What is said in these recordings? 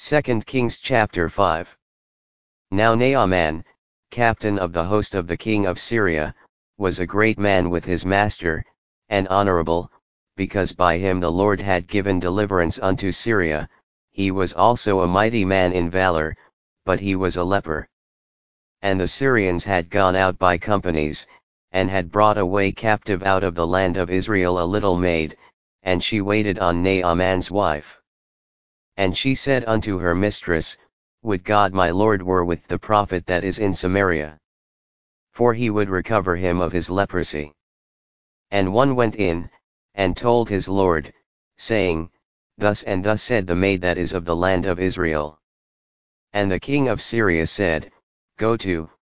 2 Kings chapter 5. Now Naaman, captain of the host of the king of Syria, was a great man with his master, and honorable, because by him the Lord had given deliverance unto Syria. He was also a mighty man in valor, but he was a leper. And the Syrians had gone out by companies, and had brought away captive out of the land of Israel a little maid, and she waited on Naaman's wife. And she said unto her mistress, Would God my Lord were with the prophet that is in Samaria! For he would recover him of his leprosy. And one went in, and told his Lord, saying, Thus and thus said the maid that is of the land of Israel. And the king of Syria said, Go,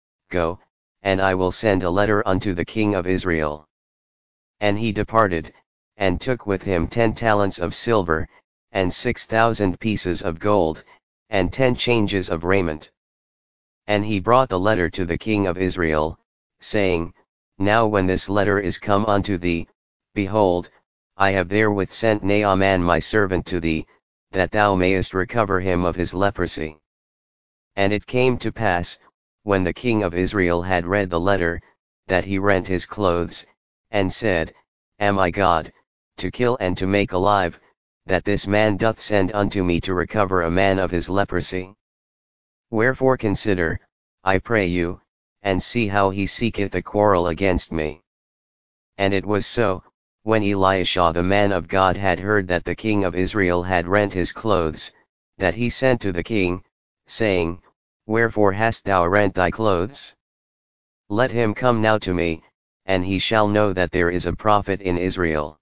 and I will send a letter unto the king of Israel. And he departed, and took with him 10 talents of silver, and 6,000 pieces of gold, and 10 changes of raiment. And he brought the letter to the king of Israel, saying, Now when this letter is come unto thee, behold, I have therewith sent Naaman my servant to thee, that thou mayest recover him of his leprosy. And it came to pass, when the king of Israel had read the letter, that he rent his clothes, and said, Am I God, to kill and to make alive, that this man doth send unto me to recover a man of his leprosy? Wherefore consider, I pray you, and see how he seeketh a quarrel against me. And it was so, when Elisha the man of God had heard that the king of Israel had rent his clothes, that he sent to the king, saying, Wherefore hast thou rent thy clothes? Let him come now to me, and he shall know that there is a prophet in Israel.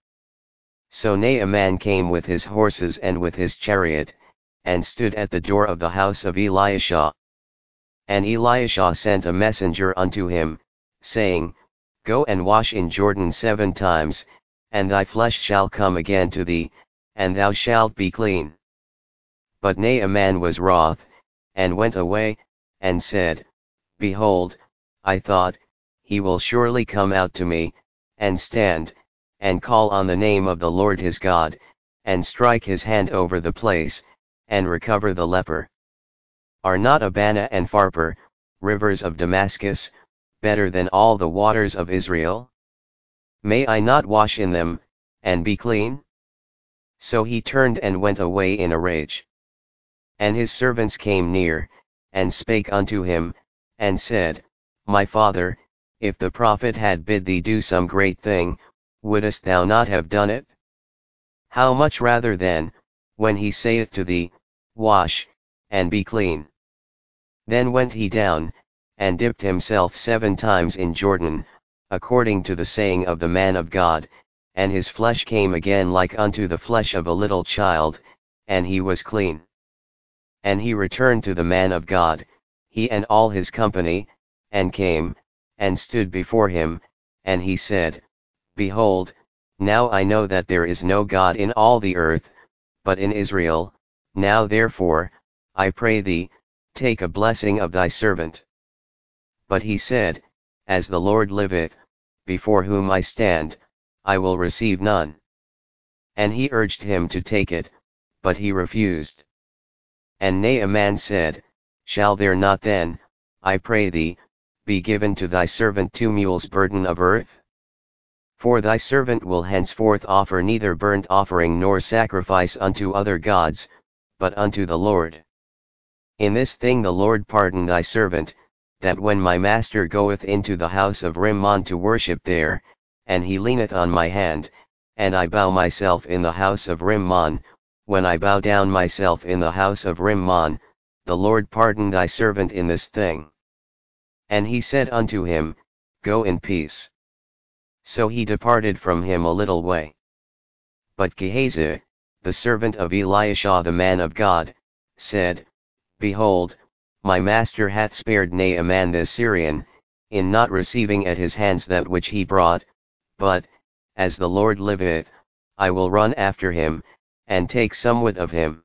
So Naaman came with his horses and with his chariot, and stood at the door of the house of Elisha. And Elisha sent a messenger unto him, saying, Go and wash in Jordan 7 times, and thy flesh shall come again to thee, and thou shalt be clean. But Naaman was wroth, and went away, and said, Behold, I thought, he will surely come out to me, and stand, and call on the name of the Lord his God, and strike his hand over the place, and recover the leper. Are not Abana and Pharpar, rivers of Damascus, better than all the waters of Israel? May I not wash in them, and be clean? So he turned and went away in a rage. And his servants came near, and spake unto him, and said, My father, if the prophet had bid thee do some great thing, wouldest thou not have done it? How much rather then, when he saith to thee, Wash, and be clean? Then went he down, and dipped himself 7 times in Jordan, according to the saying of the man of God, and his flesh came again like unto the flesh of a little child, and he was clean. And he returned to the man of God, he and all his company, and came, and stood before him, and he said, Behold, now I know that there is no God in all the earth, but in Israel. Now therefore, I pray thee, take a blessing of thy servant. But he said, As the Lord liveth, before whom I stand, I will receive none. And he urged him to take it, but he refused. And Naaman said, Shall there not then, I pray thee, be given to thy servant 2 mules burden of earth? For thy servant will henceforth offer neither burnt offering nor sacrifice unto other gods, but unto the Lord. In this thing the Lord pardon thy servant, that when my master goeth into the house of Rimmon to worship there, and he leaneth on my hand, and I bow myself in the house of Rimmon, when I bow down myself in the house of Rimmon, the Lord pardon thy servant in this thing. And he said unto him, Go in peace. So he departed from him a little way. But Gehazi, the servant of Elisha the man of God, said, Behold, my master hath spared Naaman the Syrian, in not receiving at his hands that which he brought, but, as the Lord liveth, I will run after him, and take somewhat of him.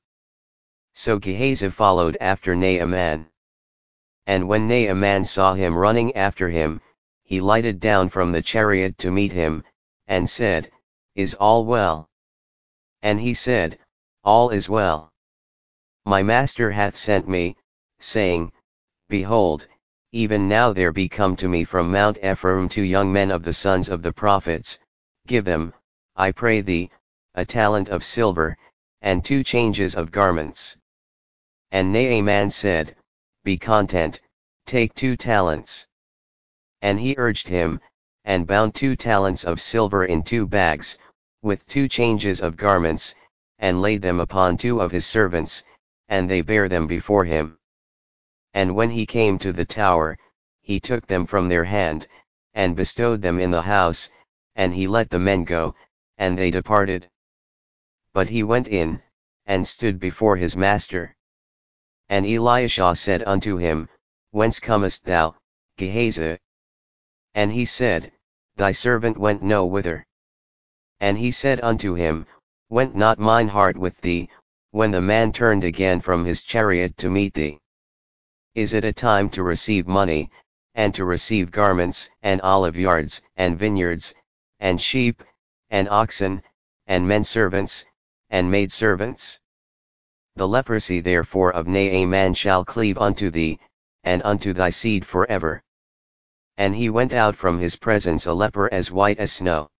So Gehazi followed after Naaman. And when Naaman saw him running after him, he lighted down from the chariot to meet him, and said, Is all well? And he said, All is well. My master hath sent me, saying, Behold, even now there be come to me from Mount Ephraim 2 young men of the sons of the prophets, give them, I pray thee, a talent of silver, and 2 changes of garments. And Naaman said, Be content, take 2 talents. And he urged him, and bound 2 talents of silver in 2 bags, with 2 changes of garments, and laid them upon 2 of his servants, and they bare them before him. And when he came to the tower, he took them from their hand, and bestowed them in the house, and he let the men go, and they departed. But he went in, and stood before his master. And Elisha said unto him, Whence comest thou, Gehazi? And he said, Thy servant went no whither. And he said unto him, Went not mine heart with thee, when the man turned again from his chariot to meet thee? Is it a time to receive money, and to receive garments, and olive yards, and vineyards, and sheep, and oxen, and men servants, and maidservants? The leprosy therefore of Naaman shall cleave unto thee, and unto thy seed forever. And he went out from his presence a leper as white as snow.